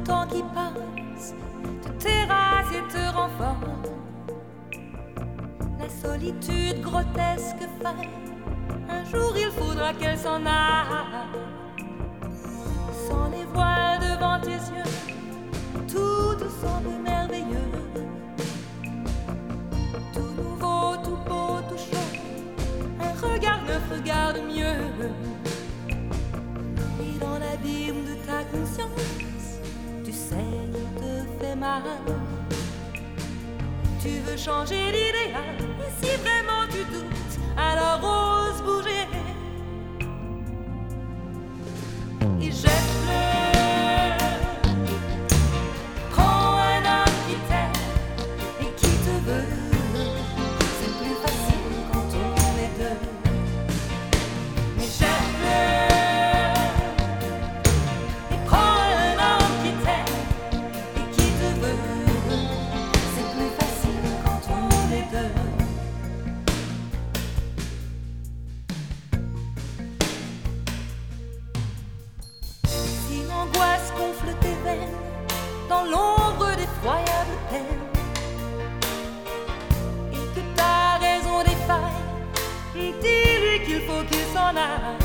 temps qui passe te terrasse et te renforce. La solitude grotesque fait, un jour il faudra qu'elle s'en aille. Sans les voiles devant tes yeux, tout te semble merveilleux. Tout nouveau, tout beau, tout chaud, un regard neuf regarde mieux. Et dans l'abîme de ta conscience, tu sais qu'il te fait mal. Tu veux changer l'idéal, et si vraiment tu doutes, alors ose bouger. Et jette-le. Prends un homme qui t'aime et qui te veut. C'est plus facile quand on est deux. Mais jette-le. Et prends un homme qui t'aime et qui te veut. C'est plus facile quand on est deux. Si l'angoisse gonfle tes veines dans l'ombre d'effroyables peines, et que ta raison défaille, dis-lui qu'il faut qu'il s'en aille.